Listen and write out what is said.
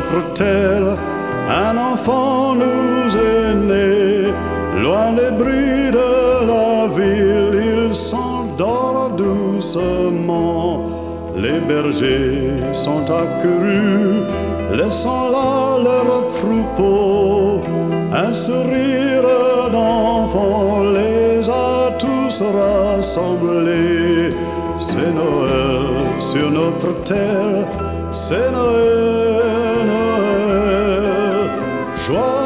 notre terre, un enfant nous est né. Loin des bruits de la ville, il s'endort doucement. Les bergers sont accourus, laissant là leur troupeau. Un sourire d'enfant les a tous rassemblés. C'est Noël sur notre terre, c'est Noël, Noël. Joie